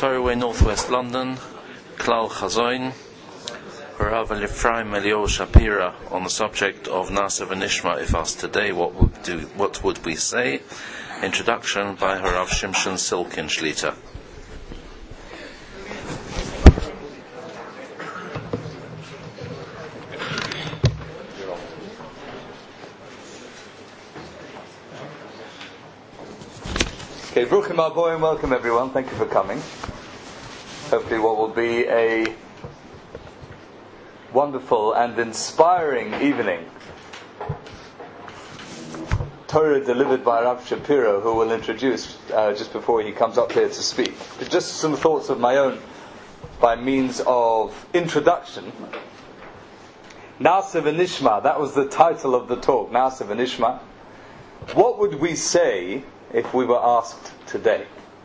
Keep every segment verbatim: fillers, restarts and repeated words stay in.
Torah Northwest London, Klal Chazoin, Rav Ephraim Eliyahu Shapira on the subject of Nasa v'Nishma. If asked today, what would do? What would we say? Introduction by Harav Shimshon Silkin Shlita. Okay, Bruchim Aboim, welcome everyone. Thank you for coming. Hopefully, what will be a wonderful and inspiring evening. Torah delivered by Rav Shapiro, who will introduce uh, just before he comes up here to speak. But just some thoughts of my own by means of introduction. Nasa v'Nishma, that was the title of the talk, Nasa v'Nishma. What would we say if we were asked today?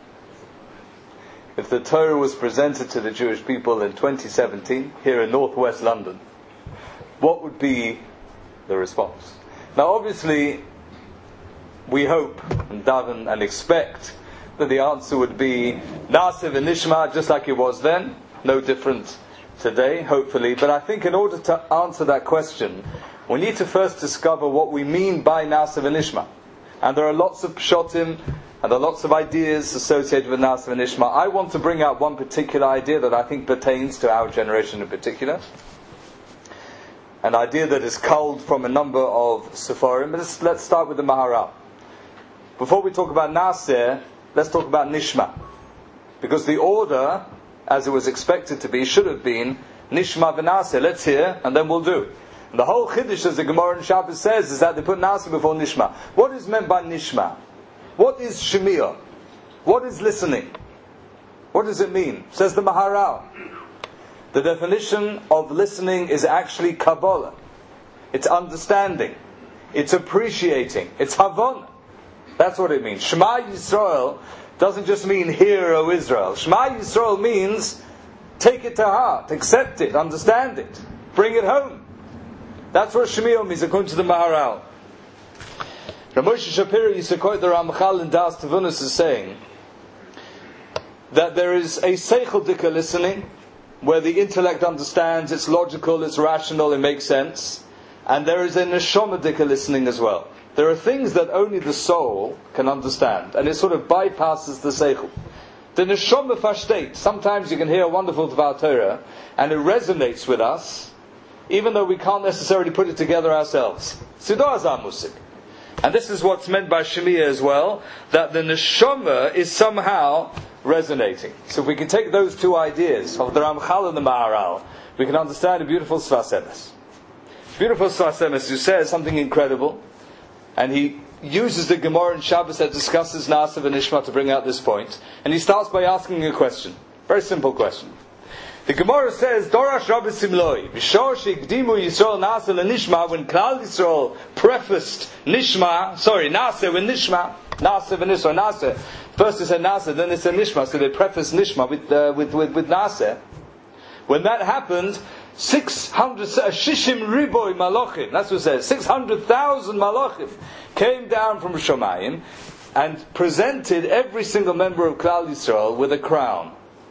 If the Torah was presented to the Jewish people in twenty seventeen, here in northwest London, what would be the response? Now obviously, we hope and daven and expect that the answer would be Nasa v'Nishma, just like it was then, no different today, hopefully. But I think in order to answer that question, we need to first discover what we mean by Nasa v'Nishma. And there are lots of pshotim, and there are lots of ideas associated with Nasa v'Nishma. I want to bring out one particular idea that I think pertains to our generation in particular. An idea that is culled from a number of Seforim. But let's, let's start with the Maharal. Before we talk about Nasa, let's talk about Nishma. Because the order, as it was expected to be, should have been Nishma v'Nasa. Let's hear, and then we'll do. The whole Chiddush, as the Gemara in Shabbos says, is that they put Nasa before Nishma. What is meant by Nishma? What is Shemiah? What is listening? What does it mean? Says the Maharal. The definition of listening is actually Kabbalah. It's understanding. It's appreciating. It's Havon. That's what it means. Shema Yisrael doesn't just mean hear, O Israel. Shema Yisrael means take it to heart, accept it, understand it, bring it home. That's what Shemiah means according to the Maharal. Rav Moshe Shapiro used to quote the Ramchal in Das Tavunos as saying that there is a seichel dika listening, where the intellect understands, it's logical, it's rational, it makes sense, and there is a neshama dika listening as well. There are things that only the soul can understand, and it sort of bypasses the seichel. The neshama versteht. Sometimes you can hear a wonderful Dvar Torah, and it resonates with us, even though we can't necessarily put it together ourselves. Siddha azah musik. And this is what's meant by Shemiah as well, that the neshama is somehow resonating. So if we can take those two ideas of the Ramchal and the Maharal, we can understand a beautiful Sfas Emes. Beautiful Sfas Emes who says something incredible, and he uses the Gemara in Shabbos that discusses Nasa v'Nishma to bring out this point, and he starts by asking a question. Very simple question. The Gemara says, Dorash Rabbi Simloi, V'shor she'ikdimu Yisrael Nasa l'Nishma, when Klal Yisrael prefaced Nishma, sorry, Nasa v'Nishma, Nasa v'Nishma, Nasa. First it said Nasa, then it said Nishma, so they prefaced Nishma with, uh, with, with, with Nasa. When that happened, six hundred, Shishim Riboy Malachim, that's what it says, six hundred thousand Malachim came down from Shomayim and presented every single member of Klal Yisrael with a crown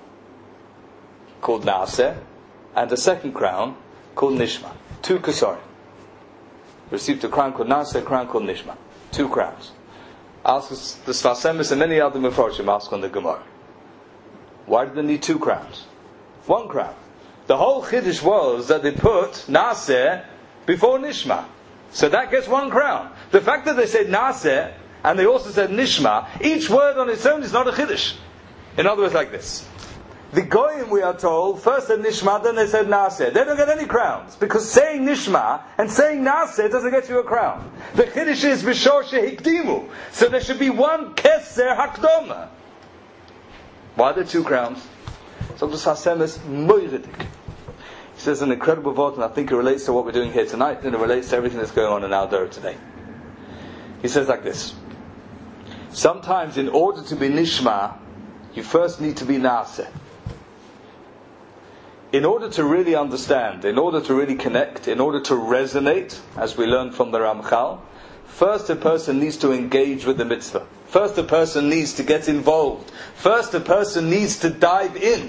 called Nasa, and a second crown called Nishma. Two Kesarim. Received a crown called Nasa, a crown called Nishma. Two crowns. Asks the Sfas Emes and many other Mefarshim ask on the Gemara, why did they need two crowns? One crown. The whole Chiddush was that they put Nasa before Nishma. So that gets one crown. The fact that they said Nasa, and they also said Nishma, each word on its own is not a Chiddush. In other words, like this. The Goyim, we are told, first said Nishma, then they said Nasa. They don't get any crowns, because saying Nishma and saying Nasa doesn't get you a crown. The Chiddush is V'shor she'ikdimu. So there should be one Keser Hakdoma. Why are there two crowns? So the Sfas Emes Moiridik. He says an incredible word, and I think it relates to what we're doing here tonight, and it relates to everything that's going on in our Dor today. He says like this. Sometimes in order to be Nishma, you first need to be Nasa. In order to really understand, in order to really connect, in order to resonate, as we learned from the Ramchal, first a person needs to engage with the mitzvah. First a person needs to get involved. First a person needs to dive in.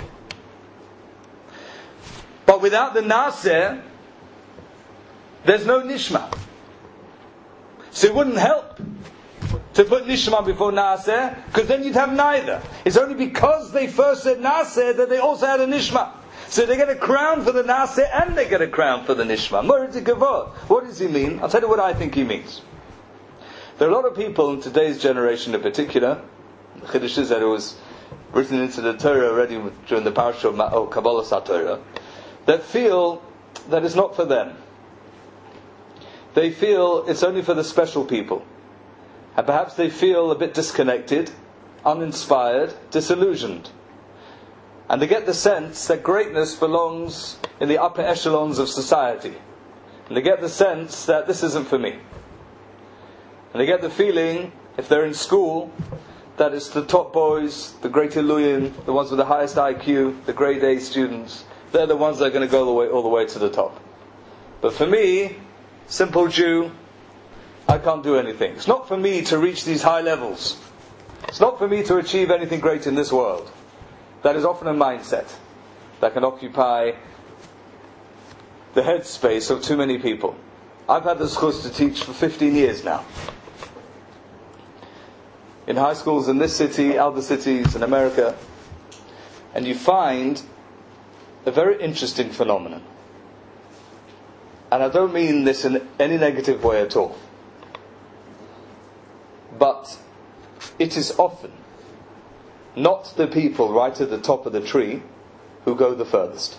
But without the Naseh, there's no Nishma. So it wouldn't help to put Nishma before Naseh, because then you'd have neither. It's only because they first said Naseh that they also had a Nishma. So they get a crown for the Naseh and they get a crown for the Nishma. Moritzi Kavod. What does he mean? I'll tell you what I think he means. There are a lot of people in today's generation in particular, the Chiddush is that it was written into the Torah already during the parasha of oh, Kabbalah SaTorah, that feel that it's not for them. They feel it's only for the special people. And perhaps they feel a bit disconnected, uninspired, disillusioned. And they get the sense that greatness belongs in the upper echelons of society. And they get the sense that this isn't for me. And they get the feeling, if they're in school, that it's the top boys, the great Illuyin, the ones with the highest I Q, the grade A students, they're the ones that are going to go all the way, all the way to the top. But for me, simple Jew, I can't do anything. It's not for me to reach these high levels. It's not for me to achieve anything great in this world. That is often a mindset that can occupy the headspace of too many people. I've had the schus to teach for fifteen years now. In high schools in this city, other cities in America. And you find a very interesting phenomenon. And I don't mean this in any negative way at all. But it is often not the people right at the top of the tree who go the furthest.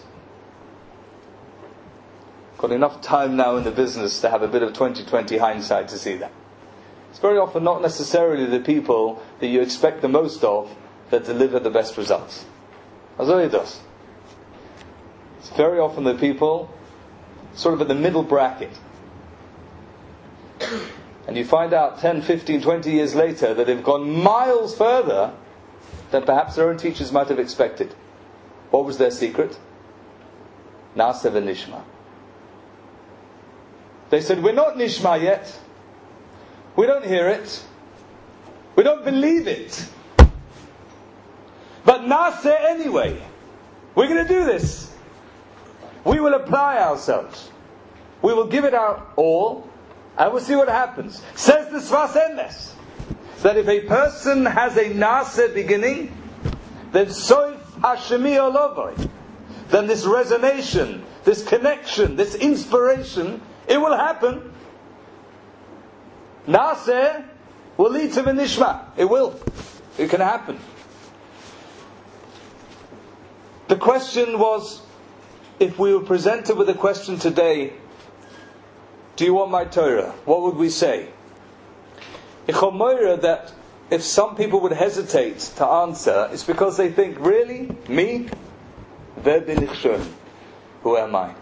Got enough time now in the business to have a bit of twenty twenty hindsight to see that. It's very often not necessarily the people that you expect the most of that deliver the best results. As it does. It's very often the people sort of in the middle bracket. And you find out ten, fifteen, twenty years later that they've gone miles further than perhaps their own teachers might have expected. What was their secret? Naseh v'nishma. They said, we're not nishma yet. We don't hear it. We don't believe it. But naseh anyway. We're going to do this. We will apply ourselves. We will give it our all, and we'll see what happens. Says the Sfas Emes, that if a person has a naseh beginning, then soif hashemi olovoi, then this resonation, this connection, this inspiration, it will happen. Naseh will lead to v'nishma. It will. It can happen. The question was, if we were presented with a question today, do you want my Torah? What would we say? Ichomoira, that if some people would hesitate to answer, it's because they think, really? Me? Wer bin ich schon? Who am I?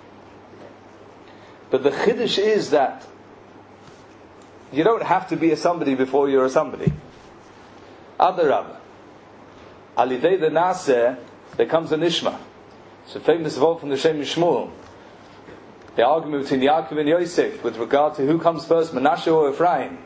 But the chiddush is that you don't have to be a somebody before you're a somebody. Adarabah. Alidei the Naseh, there comes a nishma. It's a famous vote from the Shem Shmuel. The argument between Yaakov and Yosef with regard to who comes first, Menashe or Ephraim.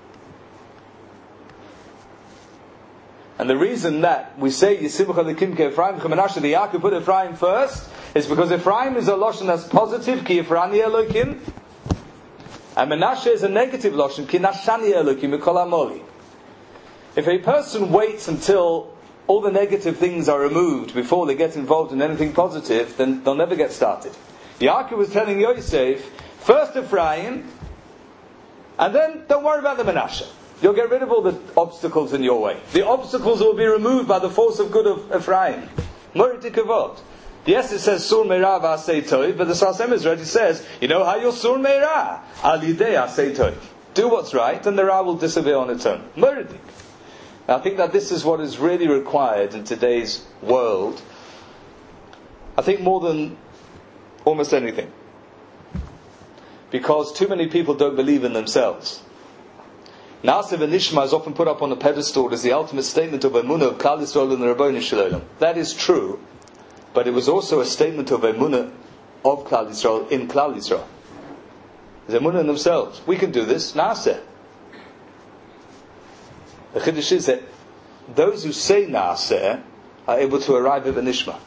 And the reason that we say Yisimcha Lekim Ke Ephraim Menashe, the Yaakov put Ephraim first, is because Ephraim is a lashon that's positive, Ki Ephraim Elokim, and Menashe is a negative lashon, Ki Nashani Elokim Mikol Amoli. If a person waits until all the negative things are removed before they get involved in anything positive, then they'll never get started. Yaakov was telling Yosef, first Ephraim, and then don't worry about the Menashe. You'll get rid of all the obstacles in your way. The obstacles will be removed by the force of good of Ephraim. Moritzi Kavod. Yes, it says Sur Meirah v'asei toiv, but the Sfas Emes already says, you know how you're Sur Meirah? Al yidei asei toiv. Do what's right, and the Ra will disappear on its own. Moritzi. I think that this is what is really required in today's world. I think more than almost anything. Because too many people don't believe in themselves. Naseh v'nishma is often put up on a pedestal as the ultimate statement of emunah of Klal Yisrael and the Rabbeinu Shalom. That is true, but it was also a statement of emunah of Klal Yisrael in Klal Yisrael. It's emunah in themselves. We can do this. Naseh. The Chiddush is that those who say Naaseh are able to arrive at the Nishma.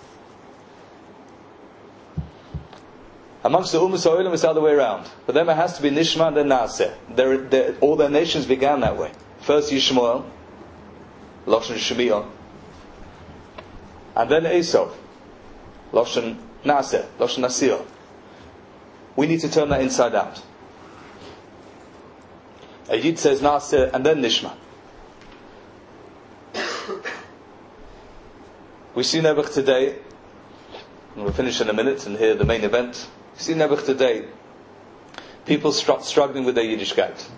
Amongst the Ummah Ha'olam it's the other way around. For them it has to be Nishma and then Naaseh. They're, they're, all their nations began that way. First Yishmael, Loshen Shemiah, and then Esau, Loshen Naaseh, Loshen Nasir. We need to turn that inside out. A Yid says Naaseh and then Nishma. We see Nebuch today, and we'll finish in a minute and hear the main event. We see Nebuch today, people str- struggling with their Yiddishkeit.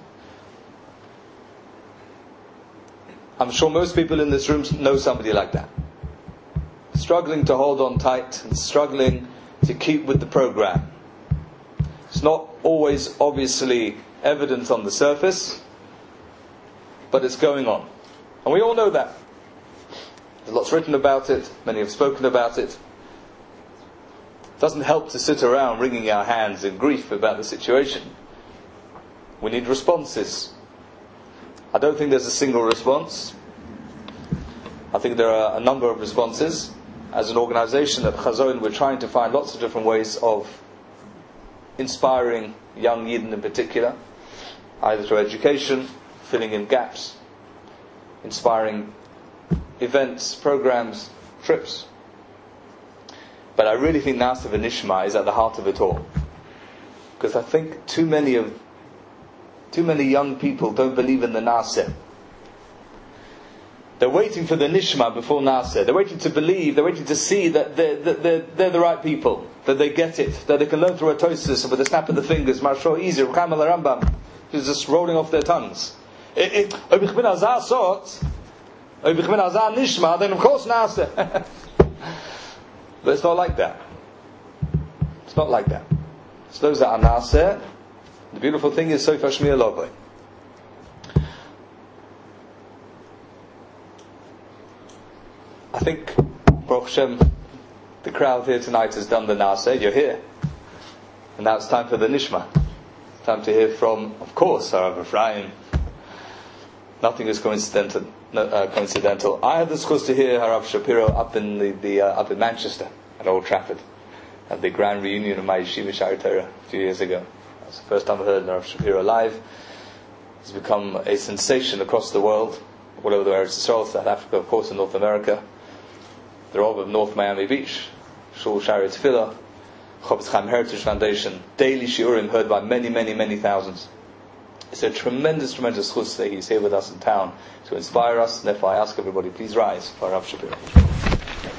I'm sure most people in this room know somebody like that. Struggling to hold on tight and struggling to keep with the program. It's not always obviously evident on the surface, but it's going on. And we all know that. There's lots written about it, many have spoken about it. It doesn't help to sit around wringing our hands in grief about the situation. We need responses. I don't think there's a single response. I think there are a number of responses. As an organization at Chazon, we're trying to find lots of different ways of inspiring young Yidden in particular, either through education, filling in gaps, inspiring events, programs, trips. But I really think Naaseh v'Nishma is at the heart of it all. Because I think too many of too many young people don't believe in the Naaseh. They're waiting for the Nishma before Naaseh. They're waiting to believe, they're waiting to see that they're, that they're, they're the right people, that they get it, that they can learn through a tosis with a snap of the fingers, Marshal easy, Rucham al Rambam, it's just rolling off their tongues. If ich bin azar sort, if ich bin azar Nishma, then of course Naaseh. But it's not like that. It's not like that. It's those that are Naaseh. The beautiful thing is Sofa Shmiya Lovay. I think, Baruch Hashem, the crowd here tonight has done the Naaseh. You're here. And now it's time for the Nishma. It's time to hear from, of course, Harav Ephraim. Nothing is coincidental. No, uh, coincidental. I had the chance to hear Harav Shapiro up in the, the uh, up in Manchester at Old Trafford at the grand reunion of my yeshiva Sha'ar Torah a few years ago. That's the first time I heard Harav Shapiro live. He's become a sensation across the world, all over the Eretz Yisrael, South Africa, of course, in North America. The Rav of North Miami Beach, Shul Shari Tefillah, Chofetz Chaim Heritage Foundation, daily shiurim heard by many, many, many thousands. It's a tremendous, tremendous chus that he's here with us in town to inspire us. And therefore I ask everybody, please rise for Harav Shapiro.